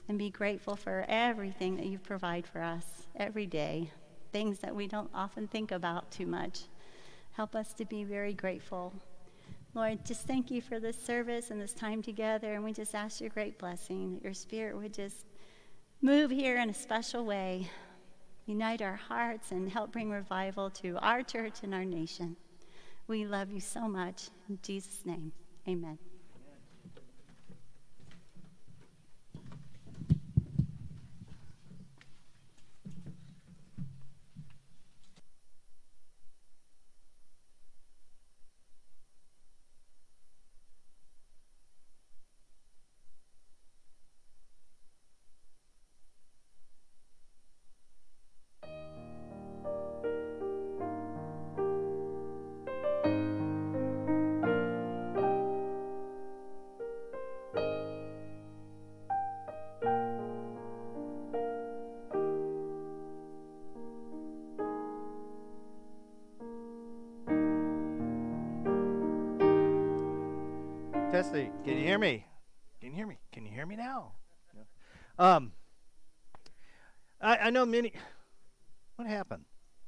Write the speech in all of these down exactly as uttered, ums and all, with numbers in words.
and be grateful for everything that you provide for us every day, things that we don't often think about too much. Help us to be very grateful. Lord, just thank you for this service and this time together, and we just ask your great blessing, that your Spirit would just move here in a special way, unite our hearts, and help bring revival to our church and our nation. We love you so much. In Jesus' name, amen. Testing. Can you hear me? Can you hear me? Can you hear me now? No. Um, I, I know many. What happened?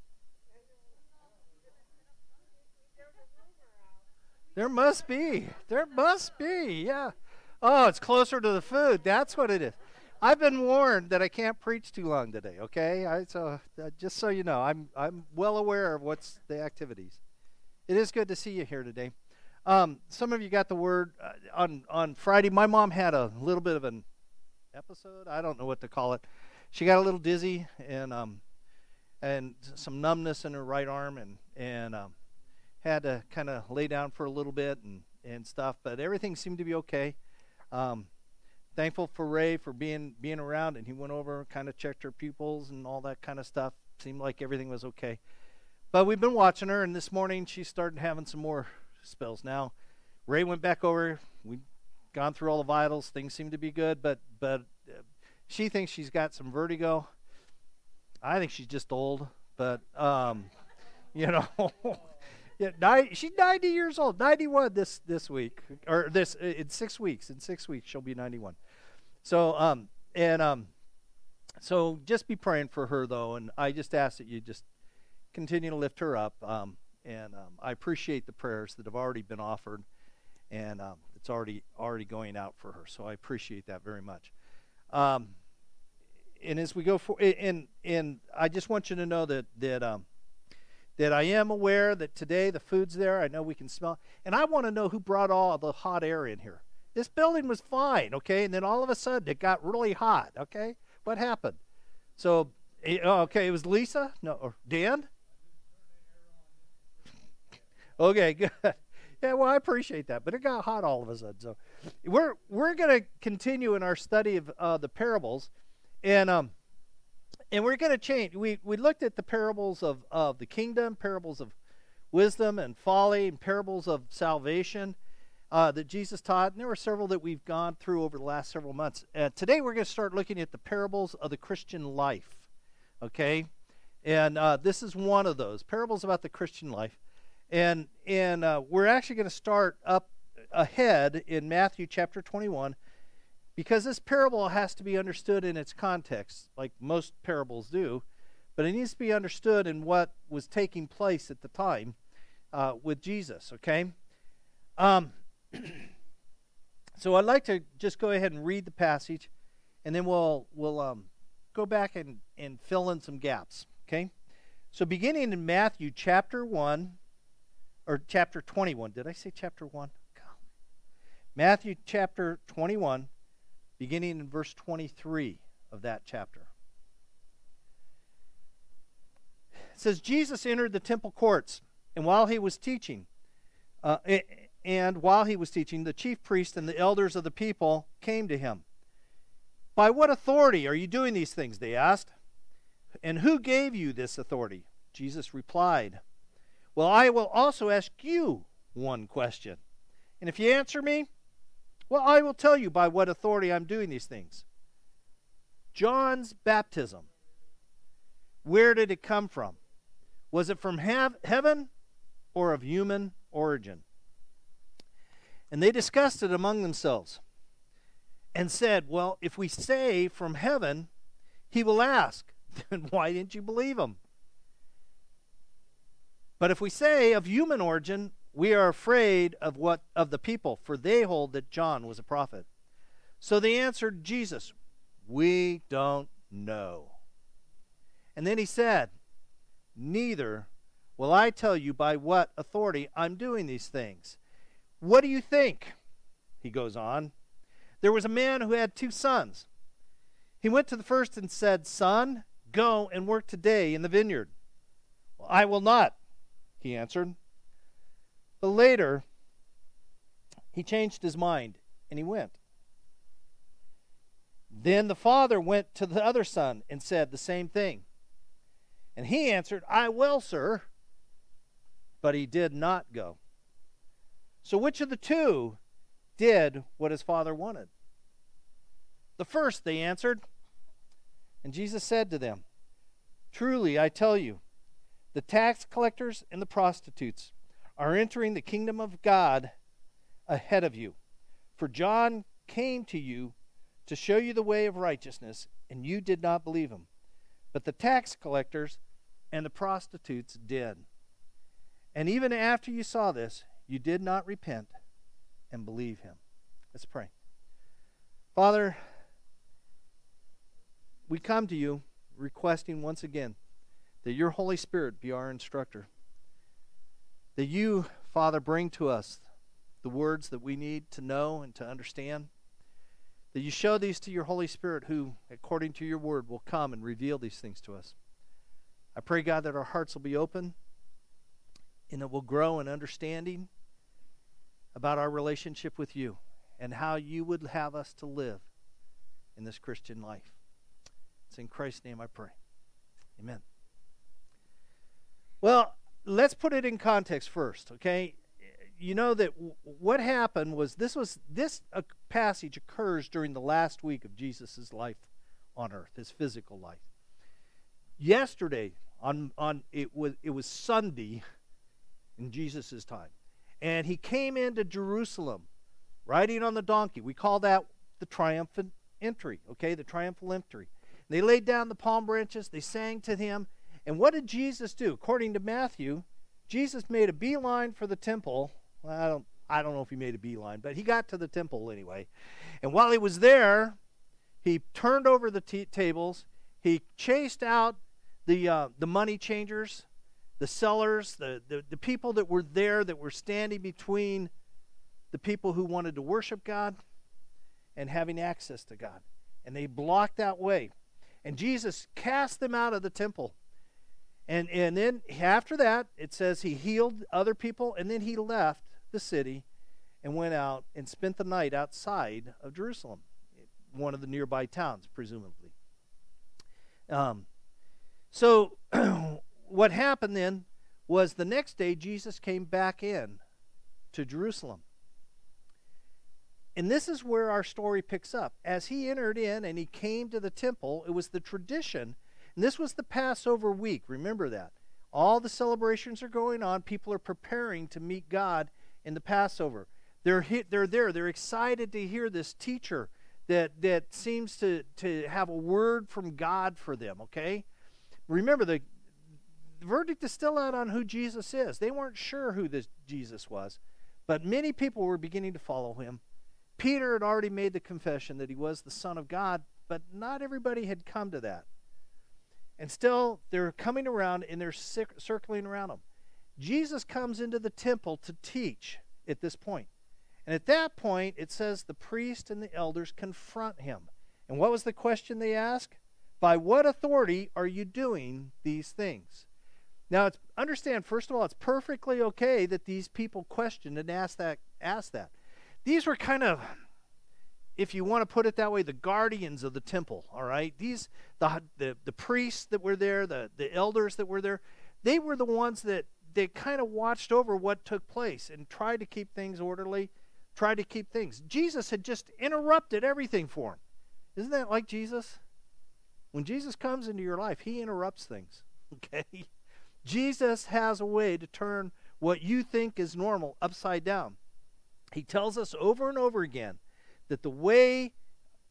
There must be. There must be. Yeah. Oh, it's closer to the food. That's what it is. I've been warned that I can't preach too long today. Okay. I, so uh, just so you know, I'm I'm well aware of what's the activities. It is good to see you here today. Um, some of you got the word uh, on, on Friday. My mom had a little bit of an episode. I don't know what to call it. She got a little dizzy and um, and some numbness in her right arm and, and um, had to kind of lay down for a little bit and, and stuff. But everything seemed to be okay. Um, thankful for Ray for being being around, and he went over, kind of checked her pupils and all that kind of stuff. Seemed like everything was okay. But we've been watching her, and this morning she started having some more spells. Now, Ray went back over. We've gone through all the vitals. Things seem to be good, but but uh, she thinks she's got some vertigo. I think she's just old, but um, you know, yeah, ni- she's ninety years old, ninety-one this this week, or this in six weeks. In six weeks, she'll be ninety-one. So um and um, so just be praying for her though, and I just ask that you just continue to lift her up. Um. And um, I appreciate the prayers that have already been offered, and um, it's already already going out for her. So I appreciate that very much. Um, and as we go for, and and I just want you to know that that um, that I am aware that today the food's there. I know we can smell, and I want to know who brought all the hot air in here. This building was fine, okay, and then all of a sudden it got really hot. Okay, what happened? So, okay, it was Lisa, no, or Dan. Okay, good. Yeah, well, I appreciate that, but it got hot all of a sudden. So, we're we're going to continue in our study of uh, the parables, and um, and we're going to change. We we looked at the parables of of the kingdom, parables of wisdom and folly, and parables of salvation uh, that Jesus taught. And there were several that we've gone through over the last several months. Uh, today, we're going to start looking at the parables of the Christian life. Okay, and uh, this is one of those parables about the Christian life. And and uh, we're actually going to start up ahead in Matthew chapter twenty-one, because this parable has to be understood in its context, like most parables do, but it needs to be understood in what was taking place at the time uh, with Jesus, okay? Um, so I'd like to just go ahead and read the passage, and then we'll, we'll um, go back and, and fill in some gaps, okay? So beginning in Matthew chapter one, or chapter twenty-one. Did I say chapter one? Matthew chapter twenty-one, beginning in verse twenty-three of that chapter. It says, Jesus entered the temple courts, and while he was teaching, uh, and while he was teaching, the chief priests and the elders of the people came to him. By what authority are you doing these things? They asked. And who gave you this authority? Jesus replied, well, I will also ask you one question. And if you answer me, well, I will tell you by what authority I'm doing these things. John's baptism, where did it come from? Was it from hev- heaven or of human origin? And they discussed it among themselves. and said, well, if we say from heaven, he will ask, then why didn't you believe him? But if we say of human origin, we are afraid of what of the people, for they hold that John was a prophet. So they answered Jesus, we don't know. And then he said, neither will I tell you by what authority I'm doing these things. What do you think? He goes on. There was a man who had two sons. He went to the first and said, son, go and work today in the vineyard. Well, I will not, he answered. But later, he changed his mind and he went. Then the father went to the other son and said the same thing. And he answered, I will, sir. But he did not go. So which of the two did what his father wanted? The first, they answered. And Jesus said to them, truly, I tell you, the tax collectors and the prostitutes are entering the kingdom of God ahead of you. For John came to you to show you the way of righteousness, and you did not believe him. But the tax collectors and the prostitutes did. And even after you saw this, you did not repent and believe him. Let's pray. Father, we come to you requesting once again that your Holy Spirit be our instructor. That you, Father, bring to us the words that we need to know and to understand. That you show these to your Holy Spirit who, according to your word, will come and reveal these things to us. I pray, God, that our hearts will be open and that we'll grow in understanding about our relationship with you and how you would have us to live in this Christian life. It's in Christ's name I pray. Amen. Well, let's put it in context first, okay? You know that w- what happened was this was this uh, passage occurs during the last week of Jesus' life on earth, his physical life. Yesterday, on on it was it was Sunday in Jesus' time, and he came into Jerusalem riding on the donkey. We call that the triumphant entry, okay, the triumphal entry. They laid down the palm branches, they sang to him, and what did Jesus do? According to Matthew, Jesus made a beeline for the temple. Well, I don't I don't know if he made a beeline, but he got to the temple anyway. And while he was there, he turned over the t- tables, he chased out the uh, the money changers, the sellers, the, the, the people that were there that were standing between the people who wanted to worship God and having access to God. And they blocked that way. And Jesus cast them out of the temple. And, and then after that, it says he healed other people, and then he left the city and went out and spent the night outside of Jerusalem, one of the nearby towns, presumably. Um, so what happened then was the next day Jesus came back in to Jerusalem. And this is where our story picks up. As he entered in and he came to the temple, it was the tradition, and this was the Passover week. Remember that. All the celebrations are going on. People are preparing to meet God in the Passover. They're hit, they're there. They're excited to hear this teacher that, that seems to, to have a word from God for them, okay? Remember, the, the verdict is still out on who Jesus is. They weren't sure who this Jesus was, but many people were beginning to follow him. Peter had already made the confession that he was the Son of God, but not everybody had come to that. And still, they're coming around and they're circling around him. Jesus comes into the temple to teach at this point. And at that point, it says the priest and the elders confront him. And what was the question they asked? By what authority are you doing these things? Now, it's, understand, first of all, it's perfectly okay that these people questioned and asked that. Asked that. These were kind of, if you want to put it that way, the guardians of the temple, all right? These, the the, the priests that were there, the, the elders that were there, they were the ones that they kind of watched over what took place and tried to keep things orderly, tried to keep things. Jesus had just interrupted everything for him. Isn't that like Jesus? When Jesus comes into your life, he interrupts things, okay? Jesus has a way to turn what you think is normal upside down. He tells us over and over again that the way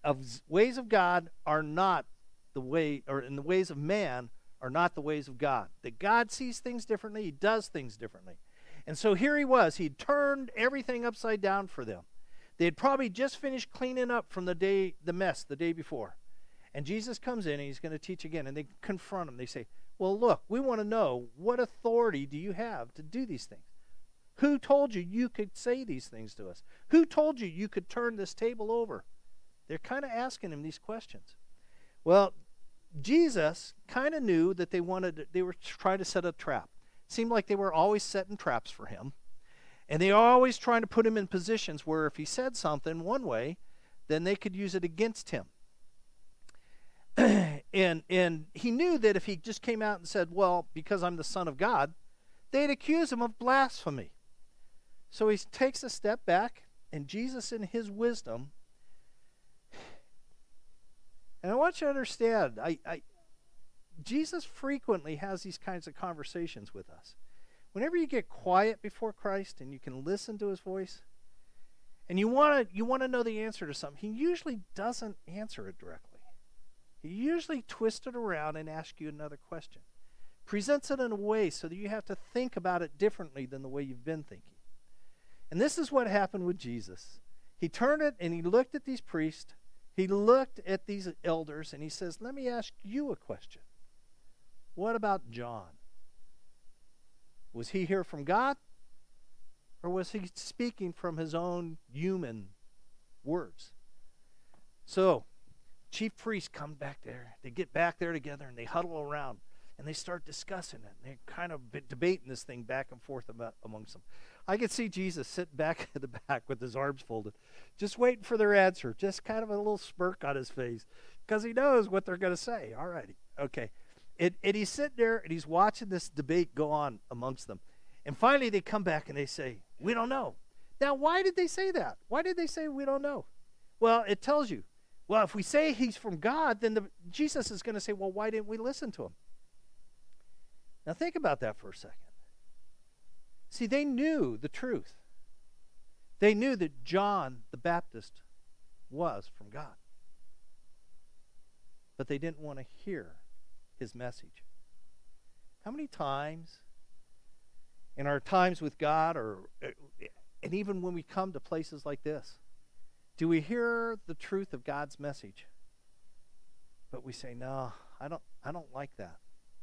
of ways of God are not the way, or in the ways of man are not the ways of God. That God sees things differently, he does things differently. And so here he was, he'd turned everything upside down for them. They had probably just finished cleaning up from the day, the mess the day before. And Jesus comes in and he's going to teach again, and they confront him. They say, well, look, we want to know, what authority do you have to do these things? Who told you you could say these things to us? Who told you you could turn this table over? They're kind of asking him these questions. Well, Jesus kind of knew that they wanted, they were trying to set a trap. It seemed like they were always setting traps for him. And they were always trying to put him in positions where if he said something one way, then they could use it against him. and and he knew that if he just came out and said, well, because I'm the Son of God, they'd accuse him of blasphemy. So he takes a step back, and Jesus in his wisdom, and I want you to understand, I, I, Jesus frequently has these kinds of conversations with us. Whenever you get quiet before Christ and you can listen to his voice, and you want to you want to know the answer to something, he usually doesn't answer it directly. He usually twists it around and asks you another question. Presents it in a way so that you have to think about it differently than the way you've been thinking. And this is what happened with Jesus. He turned it and he looked at these priests. He looked at these elders and he says, let me ask you a question. What about John? Was he here from God? Or was he speaking from his own human words? So, chief priests come back there. They get back there together and they huddle around and they start discussing it. And they're kind of debating this thing back and forth about, amongst them. I could see Jesus sitting back at the back with his arms folded, just waiting for their answer, just kind of a little smirk on his face because he knows what they're going to say. All righty, okay. And, and he's sitting there and he's watching this debate go on amongst them. And finally they come back and they say, we don't know. Now, why did they say that? Why did they say we don't know? Well, it tells you. Well, if we say he's from God, then the, Jesus is going to say, well, why didn't we listen to him? Now think about that for a second. See, they knew the truth. They knew that John the Baptist was from God. But they didn't want to hear his message. How many times in our times with God, or and even when we come to places like this, do we hear the truth of God's message? But we say, no, I don't I don't like that.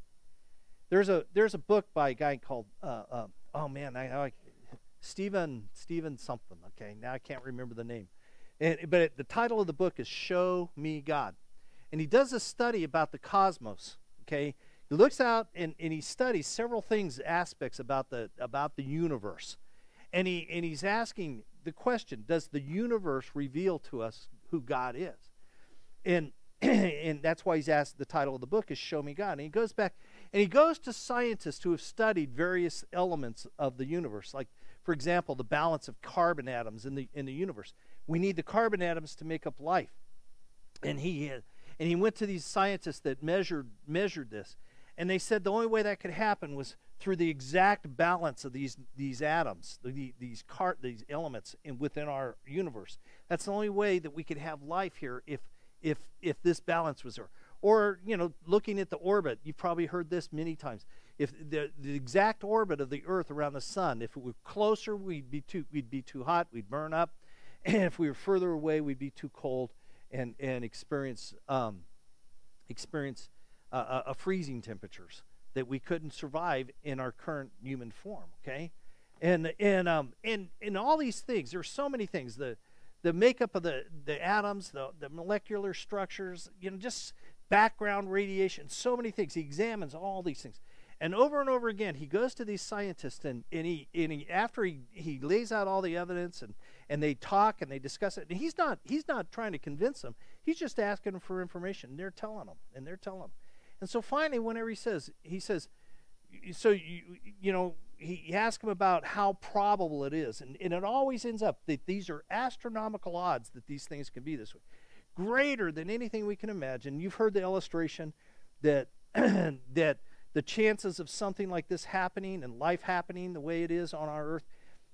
There's a there's a book by a guy called uh, uh, oh man, I, I Stephen Stephen something. Okay, now I can't remember the name. And, but it, the title of the book is Show Me God. And he does a study about the cosmos. Okay, he looks out and, and he studies several things, aspects about the about the universe. And he and he's asking the question, does the universe reveal to us who God is? And and that's why he's asked, the title of the book is Show Me God. And he goes back and he goes to scientists who have studied various elements of the universe, like, for example, the balance of carbon atoms in the in the universe. We need the carbon atoms to make up life. And he and he went to these scientists that measured measured this. And they said the only way that could happen was through the exact balance of these these atoms, the, these car, these elements in, within our universe. That's the only way that we could have life here if if if this balance was there. Or, you know, looking at the orbit, you've probably heard this many times. If the, the exact orbit of the Earth around the sun, if it were closer, we'd be too we'd be too hot, we'd burn up, and if we were further away, we'd be too cold and and experience um, experience uh, a freezing temperatures that we couldn't survive in our current human form. Okay, and and um and and all these things. There's so many things. The the makeup of the the atoms, the the molecular structures. You know, just background radiation. So many things. He examines all these things. And over and over again, he goes to these scientists, and, and, he, and he, after he, he lays out all the evidence, and, and they talk and they discuss it, and he's not, he's not trying to convince them. He's just asking them for information. And they're telling him, and they're telling him. And so finally, whenever he says, he says, so, you, you know, he asks him about how probable it is. And, and it always ends up that these are astronomical odds that these things can be this way. Greater than anything we can imagine. You've heard the illustration that that the chances of something like this happening and life happening the way it is on our earth,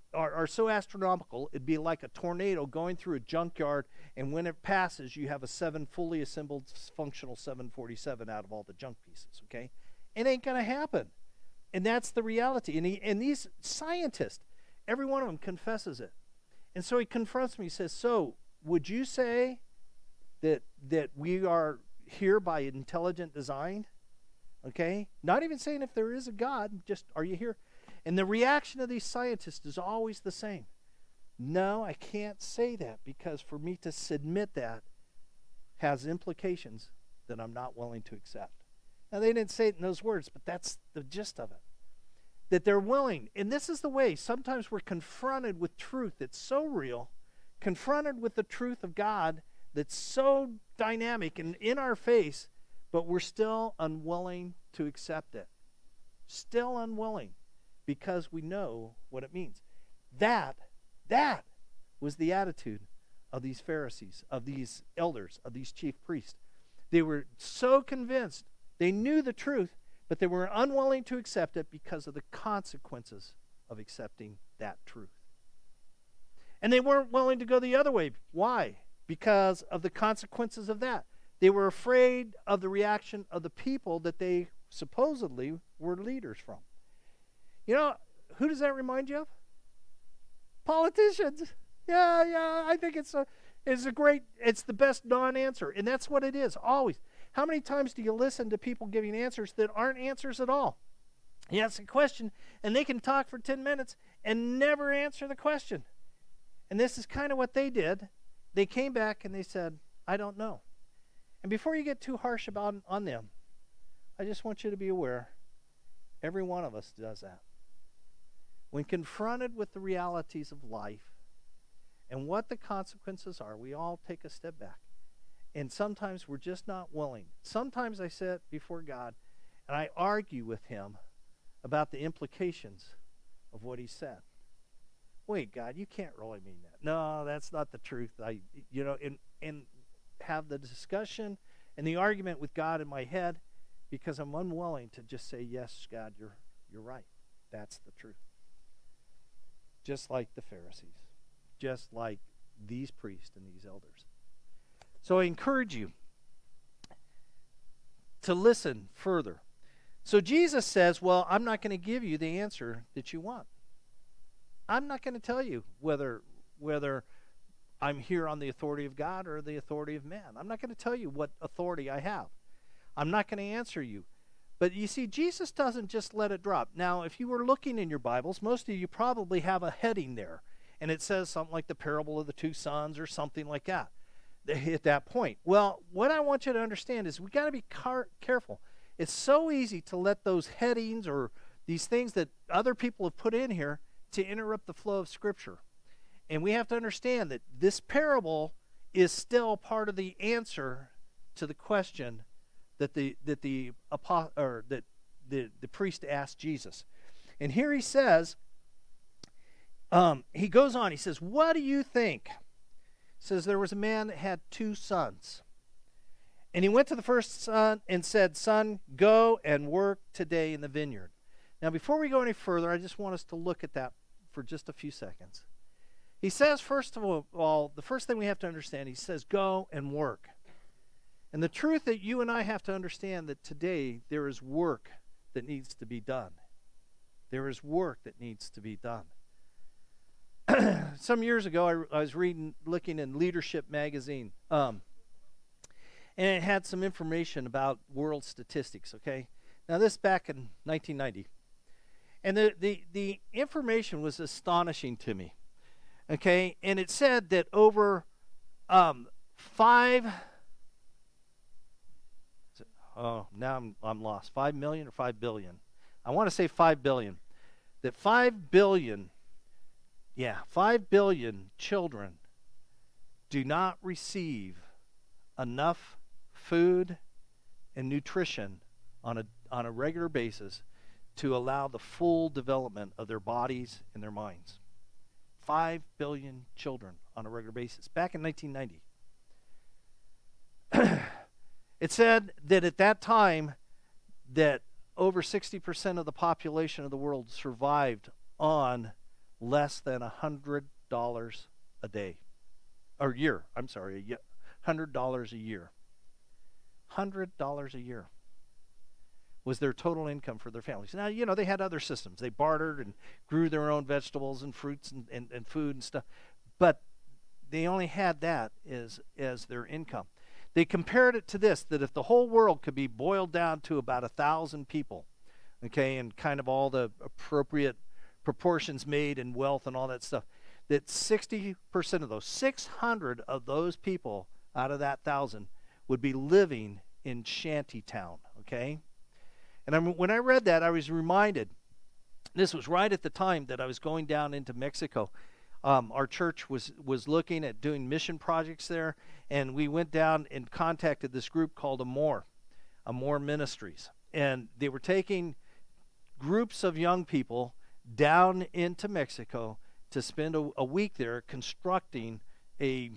are, are so astronomical, it'd be like a tornado going through a junkyard, and when it passes, you have a seven fully assembled functional seven forty-seven out of all the junk pieces, okay? It ain't going to happen. And that's the reality. And, he, and these scientists, every one of them confesses it. And so he confronts me. He says, so would you say that that we are here by intelligent design? Okay? Not even saying if there is a God, just are you here? And the reaction of these scientists is always the same. No, I can't say that, because for me to submit that has implications that I'm not willing to accept. Now, they didn't say it in those words, but that's the gist of it. That they're willing. And this is the way. Sometimes we're confronted with truth that's so real, confronted with the truth of God that's so dynamic and in our face, but we're still unwilling to accept it. Still unwilling, because we know what it means. That, that was the attitude of these Pharisees, of these elders, of these chief priests. They were so convinced. They knew the truth, but they were unwilling to accept it because of the consequences of accepting that truth. And they weren't willing to go the other way. Why? Because of the consequences of that. They were afraid of the reaction of the people that they supposedly were leaders from. You know, who does that remind you of? Politicians. Yeah, yeah, I think it's a, it's a great, it's the best non-answer. And that's what it is, always. How many times do you listen to people giving answers that aren't answers at all? You ask a question, and they can talk for ten minutes and never answer the question. And this is kind of what they did. They came back and they said, I don't know. And before you get too harsh about on them, I just want you to be aware, every one of us does that. When confronted with the realities of life and what the consequences are, we all take a step back. And sometimes we're just not willing. Sometimes I sit before God and I argue with him about the implications of what he said. Wait, God, you can't really mean that. No, that's not the truth. I, you know, and and have the discussion and the argument with God in my head, because I'm unwilling to just say, yes, God, you're you're right. That's the truth. Just like the Pharisees, just like these priests and these elders. So I encourage you to listen further. So Jesus says, well, I'm not going to give you the answer that you want. I'm not going to tell you whether whether I'm here on the authority of God or the authority of man. I'm not going to tell you what authority I have. I'm not going to answer you. But you see, Jesus doesn't just let it drop. Now, if you were looking in your Bibles, most of you probably have a heading there, and it says something like the parable of the two sons or something like that at that point. Well, what I want you to understand is we got to be car- careful. It's so easy to let those headings or these things that other people have put in here to interrupt the flow of Scripture. And we have to understand that this parable is still part of the answer to the question that the that the or that the, the priest asked Jesus. And here he says, um, he goes on, he says, what do you think? He says, there was a man that had two sons. And he went to the first son and said, son, go and work today in the vineyard. Now, before we go any further, I just want us to look at that for just a few seconds. He says, first of all, the first thing we have to understand, he says, go and work. And the truth that you and I have to understand that today there is work that needs to be done. There is work that needs to be done. Some years ago, I, I was reading, looking in Leadership magazine, um, and it had some information about world statistics, okay? Now, this back in nineteen ninety. And the, the, the information was astonishing to me, okay? And it said that over um, five... Oh, now I'm, I'm lost. Five million or five billion? I want to say five billion. That five billion, yeah, five billion children do not receive enough food and nutrition on a on a regular basis to allow the full development of their bodies and their minds. Five billion children on a regular basis. Back in nineteen ninety. It said that at that time that over sixty percent of the population of the world survived on less than one hundred dollars a day. Or year, I'm sorry, one hundred dollars a year. one hundred dollars a year was their total income for their families. Now, you know, they had other systems. They bartered and grew their own vegetables and fruits and, and, and food and stuff. But they only had that as, as their income. They compared it to this, that if the whole world could be boiled down to about a thousand people, okay, and kind of all the appropriate proportions made in wealth and all that stuff, that sixty percent of those, six hundred of those people out of that thousand would be living in shantytown, okay? And I'm, when I read that, I was reminded, this was right at the time that I was going down into Mexico. Um, our church was, was looking at doing mission projects there, and we went down and contacted this group called Amor, Amor Ministries. And they were taking groups of young people down into Mexico to spend a, a week there constructing a,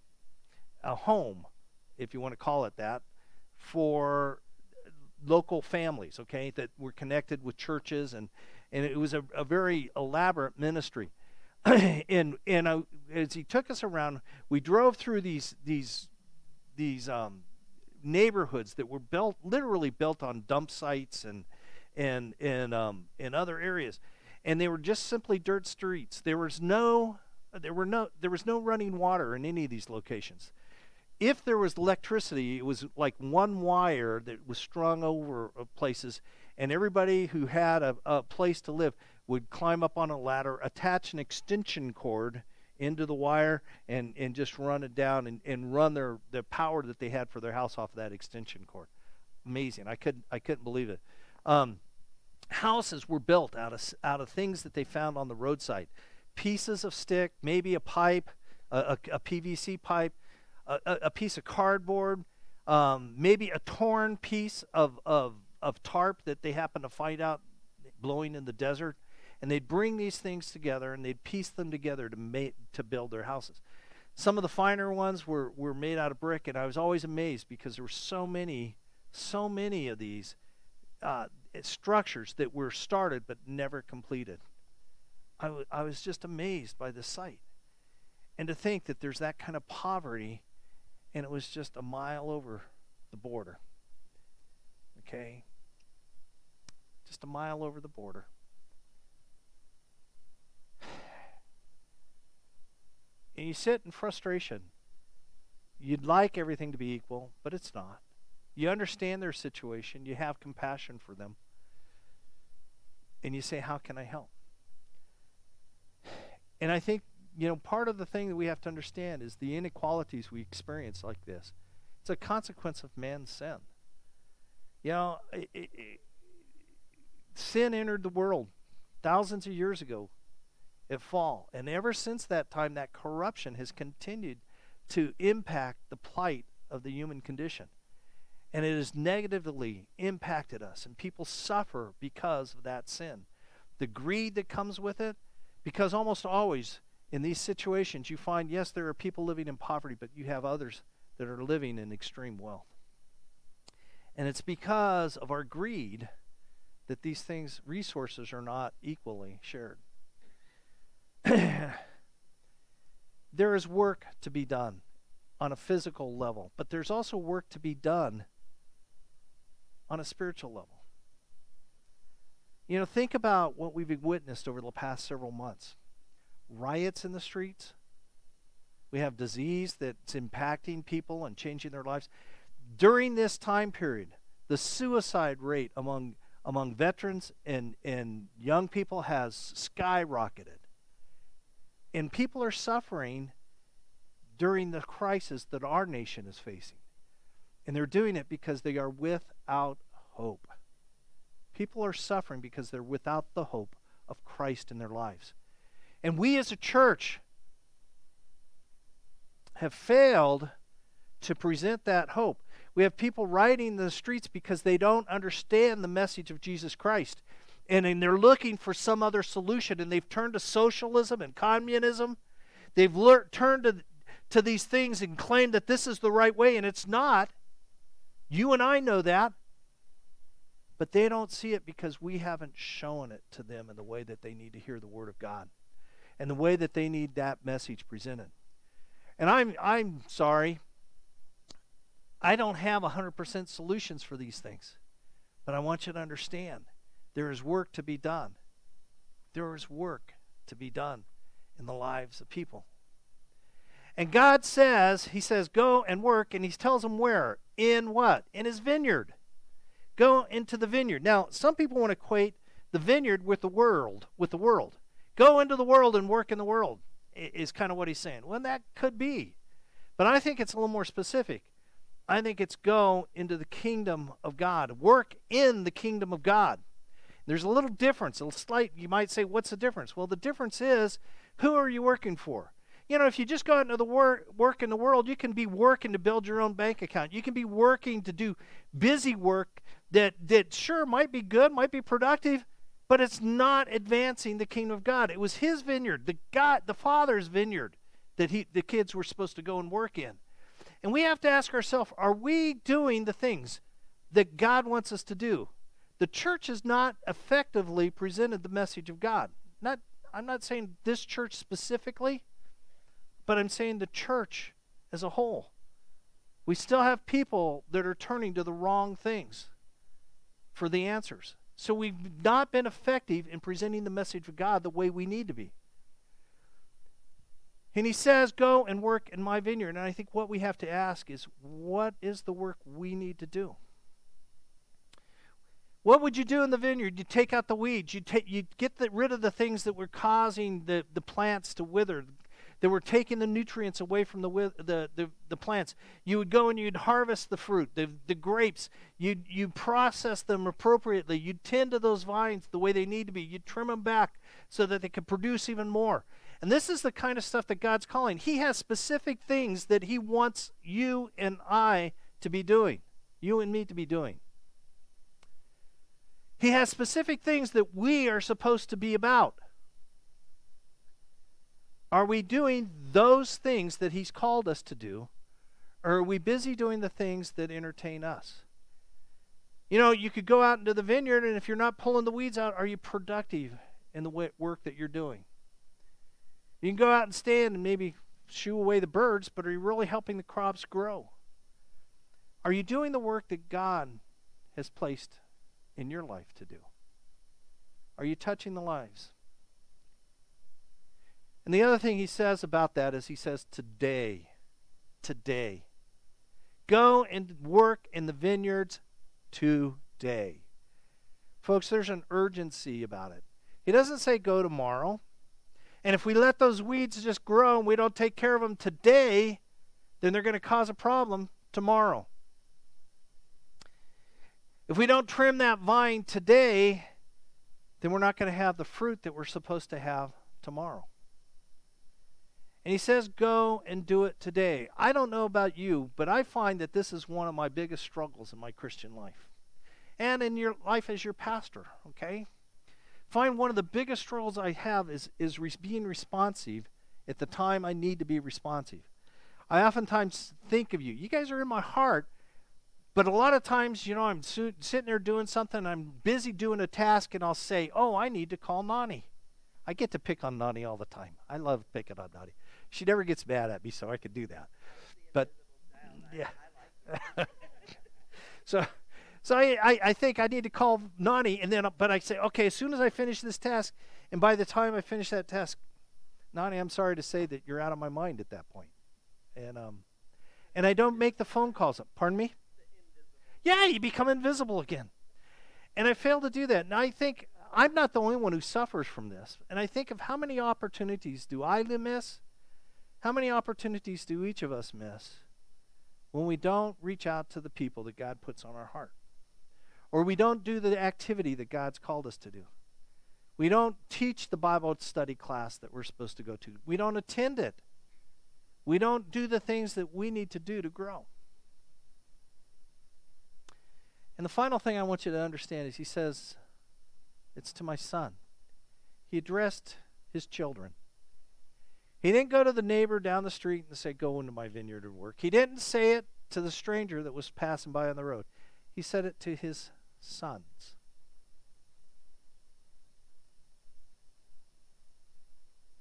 a home, if you want to call it that, for local families, okay, that were connected with churches, and, and it was a, a very elaborate ministry. and and I, as he took us around, we drove through these these these um, neighborhoods that were built, literally built on dump sites and and and um, in other areas, and they were just simply dirt streets. There was no there were no there was no running water in any of these locations. If there was electricity, it was like one wire that was strung over places, and everybody who had a, a place to live would climb up on a ladder, attach an extension cord into the wire, and, and just run it down and, and run their the power that they had for their house off of that extension cord. Amazing. I couldn't I couldn't believe it. Um, houses were built out of out of things that they found on the roadside. Pieces of stick, maybe a pipe, a, a, a P V C pipe, a, a piece of cardboard, um, maybe a torn piece of, of, of tarp that they happened to find out blowing in the desert. And they'd bring these things together, and they'd piece them together to make, to build their houses. Some of the finer ones were, were made out of brick, and I was always amazed because there were so many, so many of these uh, structures that were started but never completed. I, w- I was just amazed by the sight. And to think that there's that kind of poverty, and it was just a mile over the border. Okay? Just a mile over the border. And you sit in frustration. You'd like everything to be equal, but it's not. You understand their situation. You have compassion for them. And you say, how can I help? And I think, you know, part of the thing that we have to understand is the inequalities we experience like this. It's a consequence of man's sin. You know, it, it, it, sin entered the world thousands of years ago at fall. And ever since that time, that corruption has continued to impact the plight of the human condition. And it has negatively impacted us. And people suffer because of that sin. The greed that comes with it, because almost always in these situations you find, yes, there are people living in poverty, but you have others that are living in extreme wealth. And it's because of our greed that these things, resources, are not equally shared. There is work to be done on a physical level, but there's also work to be done on a spiritual level. You know, think about what we've witnessed over the past several months. Riots in the streets. We have disease that's impacting people and changing their lives. During this time period, the suicide rate among among veterans and, and young people has skyrocketed. And people are suffering during the crisis that our nation is facing. And they're doing it because they are without hope. People are suffering because they're without the hope of Christ in their lives. And we as a church have failed to present that hope. We have people rioting in the streets because they don't understand the message of Jesus Christ. And then they're looking for some other solution, and they've turned to socialism and communism. They've lear- turned to, to these things and claimed that this is the right way, and it's not. You and I know that. But they don't see it because we haven't shown it to them in the way that they need to hear the Word of God. and the way that they need that message presented. And I'm I'm sorry, I don't have one hundred percent solutions for these things. But I want you to understand, there is work to be done. There is work to be done in the lives of people. And God says, he says, go and work, and he tells them where? In what? In his vineyard. Go into the vineyard. Now, some people want to equate the vineyard with the world, with the world. Go into the world and work in the world is kind of what he's saying. Well, that could be. But I think it's a little more specific. I think it's go into the kingdom of God. Work in the kingdom of God. There's a little difference. A slight, you might say, what's the difference? Well, the difference is, who are you working for? You know, if you just go out into the work, work in the world, you can be working to build your own bank account. You can be working to do busy work that, that sure might be good, might be productive, but it's not advancing the kingdom of God. It was his vineyard, the God, the Father's vineyard, that he, the kids were supposed to go and work in. And we have to ask ourselves, are we doing the things that God wants us to do? The church has not effectively presented the message of God. Not, I'm not saying this church specifically, but I'm saying the church as a whole. We still have people that are turning to the wrong things for the answers. So we've not been effective in presenting the message of God the way we need to be. And he says, go and work in my vineyard. And I think what we have to ask is, what is the work we need to do? What would you do in the vineyard? You take out the weeds. You take, you get the, rid of the things that were causing the, the plants to wither, that were taking the nutrients away from the, the, the, the plants. You would go and you'd harvest the fruit, the, the grapes. You'd, you'd process them appropriately. You'd tend to those vines the way they need to be. You'd trim them back so that they could produce even more. And this is the kind of stuff that God's calling. He has specific things that he wants you and I to be doing, you and me to be doing. He has specific things that we are supposed to be about. Are we doing those things that he's called us to do, or are we busy doing the things that entertain us? You know, you could go out into the vineyard, and if you're not pulling the weeds out, are you productive in the work that you're doing? You can go out and stand and maybe shoo away the birds, but are you really helping the crops grow? Are you doing the work that God has placed in your life to do? Are you touching the lives? And the other thing he says about that is he says, today, today. Go and work in the vineyards today. Folks, there's an urgency about it. He doesn't say go tomorrow. And if we let those weeds just grow and we don't take care of them today, then they're going to cause a problem tomorrow. If we don't trim that vine today, then we're not going to have the fruit that we're supposed to have tomorrow. And he says, go and do it today. I don't know about you, but I find that this is one of my biggest struggles in my Christian life. And in your life as your pastor, okay? Find one of the biggest struggles I have is, is re- being responsive at the time I need to be responsive. I oftentimes think of you. You guys are in my heart, but a lot of times, you know, I'm su- sitting there doing something, I'm busy doing a task, and I'll say, oh, I need to call Nani. I get to pick on Nani all the time. I love picking on Nani. She never gets mad at me, so I could do that. But, yeah. so... So I, I, I think I need to call Nani, and then, but I say, okay, as soon as I finish this task, and by the time I finish that task, Nani, I'm sorry to say that you're out of my mind at that point. And um, and I don't make the phone calls up. Pardon me? Yeah, you become invisible again. And I fail to do that. And I think I'm not the only one who suffers from this. And I think of how many opportunities do I miss? How many opportunities do each of us miss when we don't reach out to the people that God puts on our heart? Or we don't do the activity that God's called us to do. We don't teach the Bible study class that we're supposed to go to. We don't attend it. We don't do the things that we need to do to grow. And the final thing I want you to understand is he says, it's to my son. He addressed his children. He didn't go to the neighbor down the street and say, go into my vineyard and work. He didn't say it to the stranger that was passing by on the road. He said it to his sons.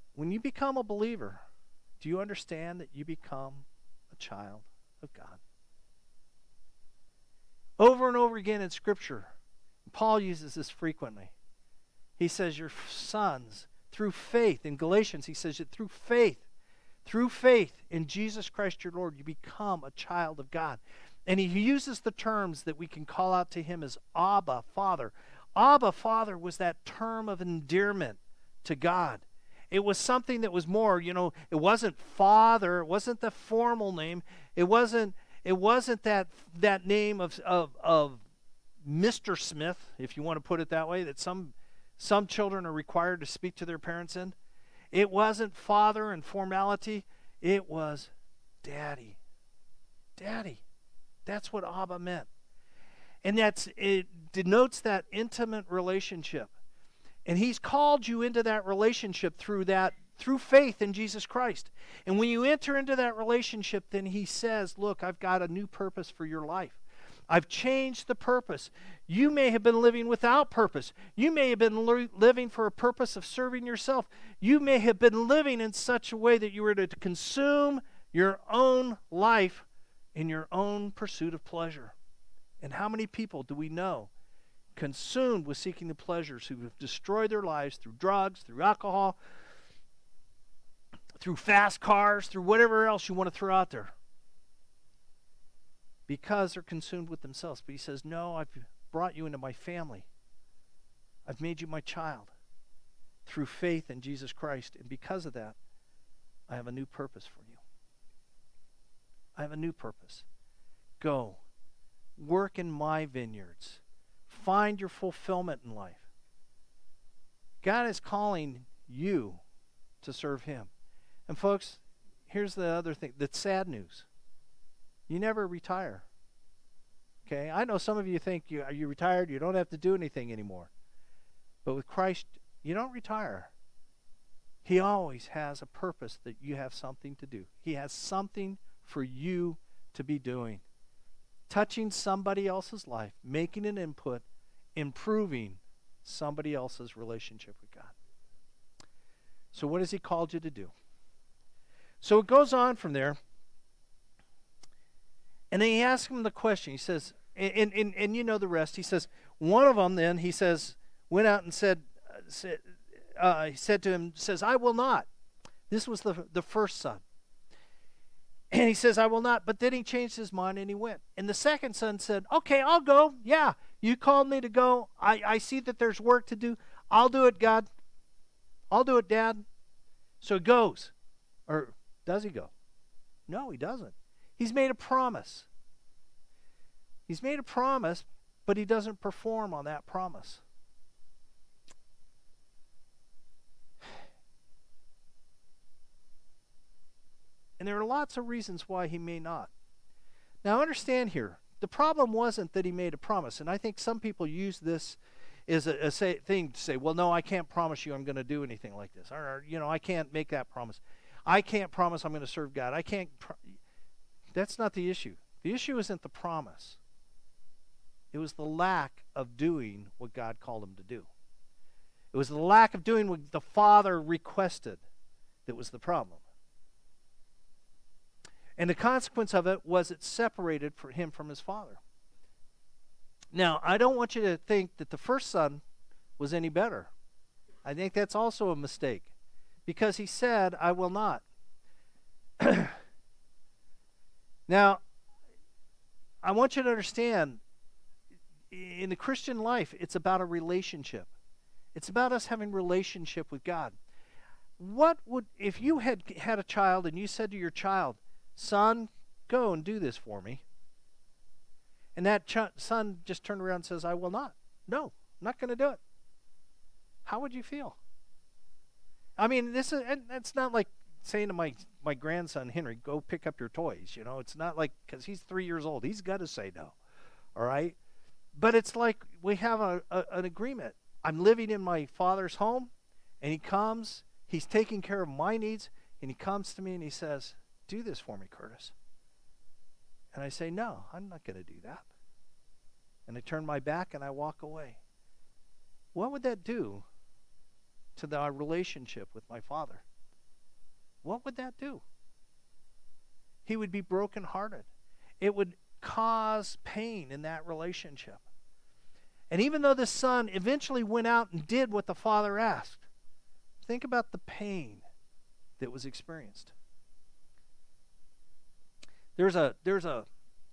when you become a believer, do you understand that you become a child of God? Over and over again in Scripture, Paul uses this frequently. He says, your sons, through faith, in Galatians, he says that through faith, through faith in Jesus Christ your Lord, you become a child of God. And he uses the terms that we can call out to him as Abba, Father. Abba, Father was that term of endearment to God. It was something that was more, you know, it wasn't Father, it wasn't the formal name, it wasn't it wasn't that that name of of of Mister Smith, if you want to put it that way, that some some children are required to speak to their parents in. It wasn't father and formality, it was daddy. Daddy. That's what Abba meant. And that's it denotes that intimate relationship. And he's called you into that relationship through that, through faith in Jesus Christ. And when you enter into that relationship, then he says, look, I've got a new purpose for your life. I've changed the purpose. You may have been living without purpose. You may have been li- living for a purpose of serving yourself. You may have been living in such a way that you were to consume your own life in your own pursuit of pleasure. And how many people do we know consumed with seeking the pleasures who have destroyed their lives through drugs, through alcohol, through fast cars, through whatever else you want to throw out there? Because they're consumed with themselves. But he says, no, I've brought you into my family. I've made you my child through faith in Jesus Christ. And because of that, I have a new purpose for you. I have a new purpose. Go. Work in my vineyards. Find your fulfillment in life. God is calling you to serve him. And folks, here's the other thing, the sad news. You never retire. Okay? I know some of you think you are you retired, you don't have to do anything anymore. But with Christ, you don't retire. He always has a purpose that you have something to do. He has something for you to be doing. Touching somebody else's life, making an input, improving somebody else's relationship with God. So what has he called you to do? So it goes on from there. And then he asks him the question. He says, and, and, and you know the rest. He says, one of them then, he says, went out and said, uh, said uh, he said to him, says, I will not. This was the, the first son. And he says, I will not. But then he changed his mind and he went. And the second son said, okay, I'll go. Yeah, you called me to go. I, I see that there's work to do. I'll do it, God. I'll do it, Dad. So he goes. Or does he go? No, he doesn't. He's made a promise. He's made a promise, but he doesn't perform on that promise. And there are lots of reasons why he may not. Now understand here, the problem wasn't that he made a promise. And I think some people use this as a, a say, thing to say, well, no, I can't promise you I'm going to do anything like this. Or, or, you know, I can't make that promise. I can't promise I'm going to serve God. I can't. Pro- That's not the issue. The issue isn't the promise. It was the lack of doing what God called him to do. It was the lack of doing what the Father requested that was the problem. And the consequence of it was it separated for him from his father. Now, I don't want you to think that the first son was any better. I think that's also a mistake. Because he said, I will not. Now, I want you to understand, in the Christian life, it's about a relationship. It's about us having a relationship with God. What would, if you had had a child and you said to your child, son, go and do this for me. And that ch- son just turned around and says, I will not. No, I'm not going to do it. How would you feel? I mean, this is, and it's not like saying to my, my grandson, Henry, go pick up your toys. You know, it's not like, because he's three years old, he's got to say no. All right? But it's like we have a, a, an agreement. I'm living in my father's home, and he comes, he's taking care of my needs, and he comes to me and he says, do this for me, Curtis. And I say, no, I'm not going to do that. And I turn my back and I walk away. What would that do to the relationship with my father? what would that do? He would be brokenhearted. It would cause pain in that relationship. And even though the son eventually went out and did what the father asked, think about the pain that was experienced. There's a there's a,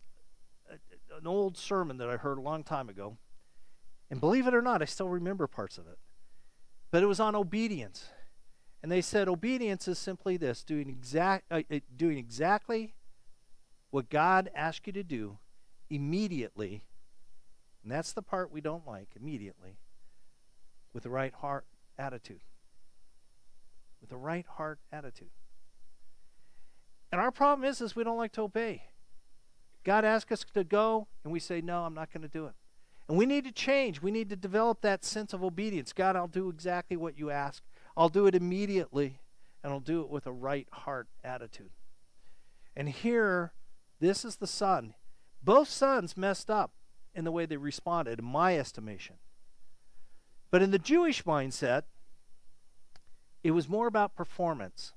a an old sermon that I heard a long time ago, and believe it or not, I still remember parts of it. But it was on obedience. And they said obedience is simply this, doing exact uh, doing exactly what God asked you to do immediately. And that's the part we don't like, immediately, with the right heart attitude. With the right heart attitude. And our problem is, is we don't like to obey. God asks us to go, and we say, no, I'm not going to do it. And we need to change. We need to develop that sense of obedience. God, I'll do exactly what you ask. I'll do it immediately, and I'll do it with a right heart attitude. And here, this is the son. Both sons messed up in the way they responded, in my estimation. But in the Jewish mindset, it was more about performance.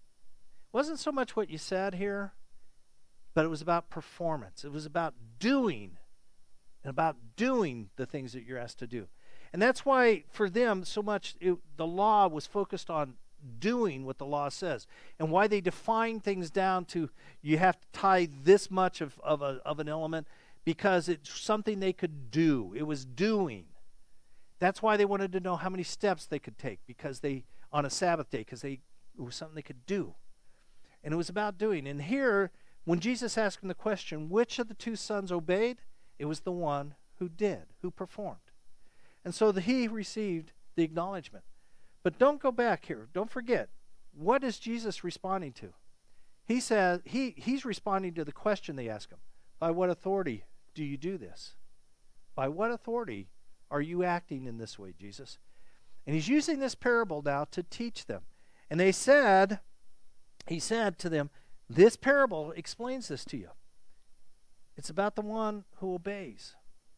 It wasn't so much what you said here, but it was about performance. It was about doing, and about doing the things that you're asked to do. And that's why, for them, so much it, the law was focused on doing what the law says. And why they define things down to, you have to tie this much of, of, a, of an element, because it's something they could do. It was doing. That's why they wanted to know how many steps they could take, because they, on a Sabbath day, because they it was something they could do. And it was about doing. And here, when Jesus asked him the question, which of the two sons obeyed? It was the one who did, who performed. And so the, he received the acknowledgement. But don't go back here. Don't forget. What is Jesus responding to? He says he, he's responding to the question they ask him. By what authority do you do this? By what authority are you acting in this way, Jesus? And he's using this parable now to teach them. And they said, he said to them, this parable explains this to you. It's about the one who obeys.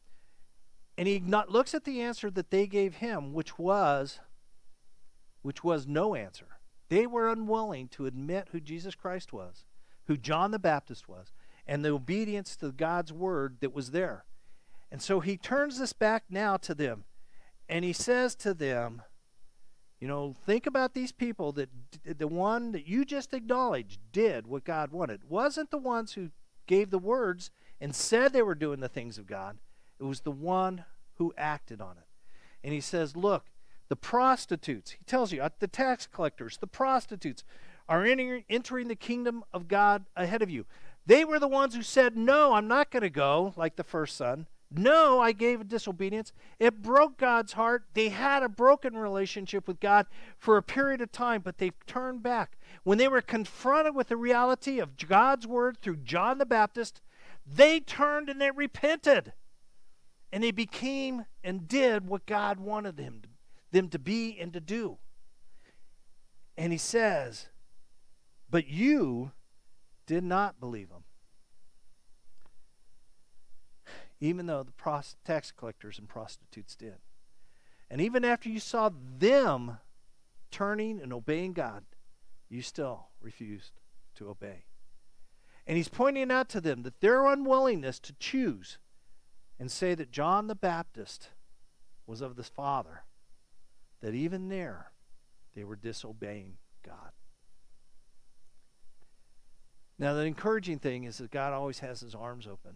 And he not, looks at the answer that they gave him, which was, which was no answer. They were unwilling to admit who Jesus Christ was, who John the Baptist was, and the obedience to God's word that was there. And so he turns this back now to them, and he says to them, you know, think about these people that the one that you just acknowledged did what God wanted. Wasn't the ones who gave the words and said they were doing the things of God. It was the one who acted on it. And he says, look, the prostitutes, he tells you, the tax collectors, the prostitutes are entering, entering the kingdom of God ahead of you. They were the ones who said, no, I'm not going to go, like the first son. No, I gave a disobedience. It broke God's heart. They had a broken relationship with God for a period of time, but they've turned back. When they were confronted with the reality of God's word through John the Baptist, they turned and they repented. And they became and did what God wanted them to, them to be and to do. And he says, but you did not believe him. Even though the pros- tax collectors and prostitutes did. And even after you saw them turning and obeying God, you still refused to obey. And he's pointing out to them that their unwillingness to choose and say that John the Baptist was of the Father, that even there they were disobeying God. Now the encouraging thing is that God always has his arms open.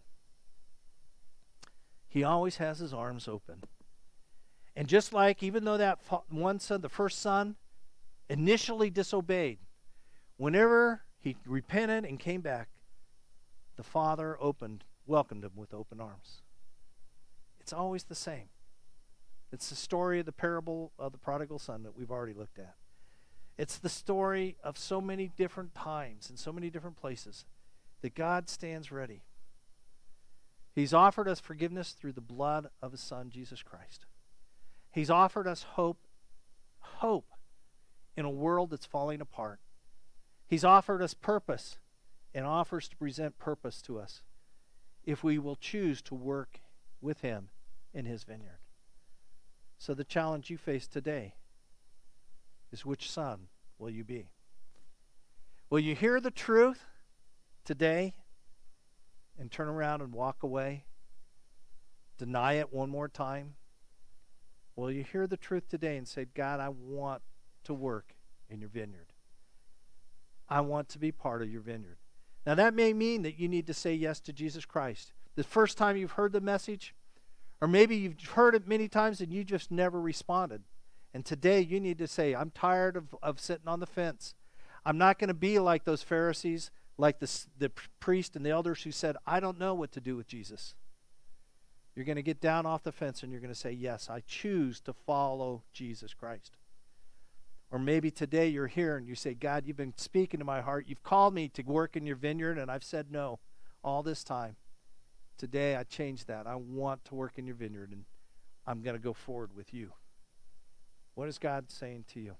He always has his arms open. And just like, even though that one son, the first son, initially disobeyed, whenever he repented and came back, the Father opened, welcomed him with open arms. It's always the same. It's the story of the parable of the prodigal son that we've already looked at. It's the story of so many different times and so many different places that God stands ready. He's offered us forgiveness through the blood of his Son, Jesus Christ. He's offered us hope, hope in a world that's falling apart. He's offered us purpose and offers to present purpose to us if we will choose to work with him in his vineyard. So the challenge you face today is, which son will you be? Will you hear the truth today and turn around and walk away? Deny it one more time? Will you hear the truth today and say, God, I want to work in your vineyard. I want to be part of your vineyard. Now that may mean that you need to say yes to Jesus Christ. The first time you've heard the message, or maybe you've heard it many times and you just never responded. And today you need to say, I'm tired of, of sitting on the fence. I'm not going to be like those Pharisees, like the, the priest and the elders who said, I don't know what to do with Jesus. You're going to get down off the fence and you're going to say, yes, I choose to follow Jesus Christ. Or maybe today you're here and you say, God, you've been speaking to my heart. You've called me to work in your vineyard and I've said no all this time. Today I changed that. I want to work in your vineyard and I'm going to go forward with you. What is God saying to you?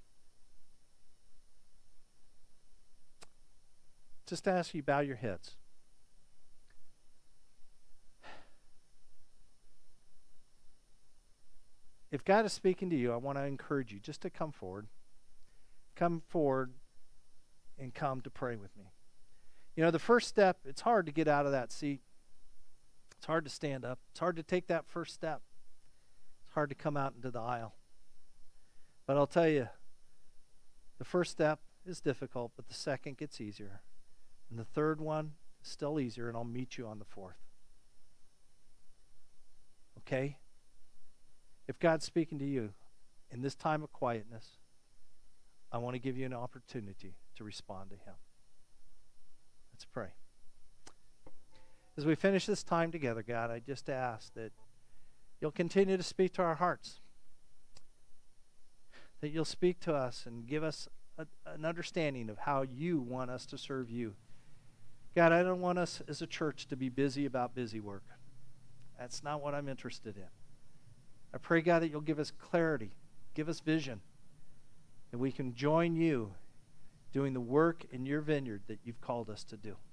Just ask you, bow your heads. If God is speaking to you, I want to encourage you just to come forward. Come forward and come to pray with me. You know, the first step, it's hard to get out of that seat. It's hard to stand up. It's hard to take that first step. It's hard to come out into the aisle. But I'll tell you, the first step is difficult, but the second gets easier. And the third one is still easier, and I'll meet you on the fourth. Okay? If God's speaking to you in this time of quietness, I want to give you an opportunity to respond to him. Let's pray. As we finish this time together, God, I just ask that you'll continue to speak to our hearts. That you'll speak to us and give us a, an understanding of how you want us to serve you. God, I don't want us as a church to be busy about busy work. That's not what I'm interested in. I pray, God, that you'll give us clarity, give us vision, that we can join you doing the work in your vineyard that you've called us to do.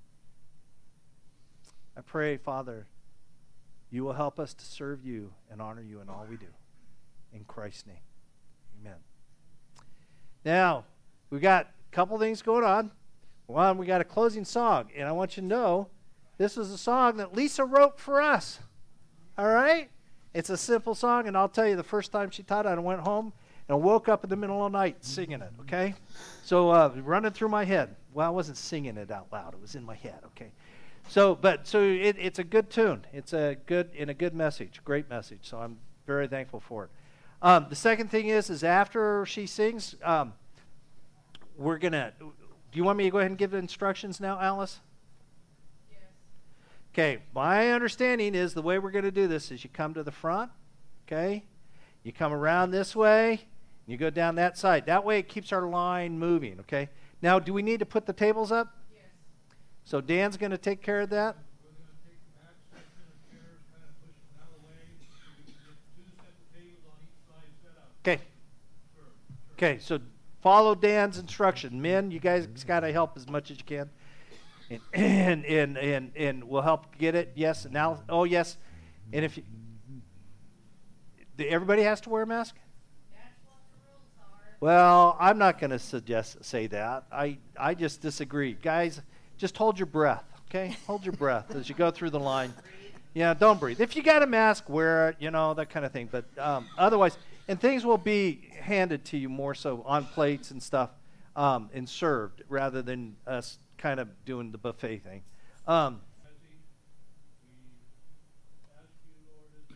I pray, Father, you will help us to serve you and honor you in all we do. In Christ's name, amen. Now, we've got a couple things going on. One, we got a closing song, and I want you to know this is a song that Lisa wrote for us. All right? It's a simple song, and I'll tell you, the first time she taught it, I went home and woke up in the middle of the night singing it, okay? So uh, running through my head. Well, I wasn't singing it out loud. It was in my head, okay? So, but so it, it's a good tune. It's a good and a good message, great message. So I'm very thankful for it. Um, the second thing is, is after she sings, um, we're gonna. Do you want me to go ahead and give the instructions now, Alice? Yes. Okay. My understanding is the way we're going to do this is you come to the front, okay? You come around this way, and you go down that side. That way it keeps our line moving, okay? Now, do we need to put the tables up? Yes. So Dan's going to take care of that? We're going to take the back section of chairs, kind of push them out of the way. We can get two sets of tables on each side set up. Okay. Sure, sure. Okay, so follow Dan's instruction. Men, you guys got to help as much as you can. And, and, and, and, and we'll help get it. Yes, now, oh, yes. And if you, everybody has to wear a mask? That's what the rules are. Well, I'm not going to suggest say that. I, I just disagree. Guys, just hold your breath, okay? Hold your breath as you go through the line. Yeah, don't breathe. If you got a mask, wear it, you know, that kind of thing. But um, otherwise, and things will be handed to you more so on plates and stuff um, and served rather than us kind of doing the buffet thing. Um,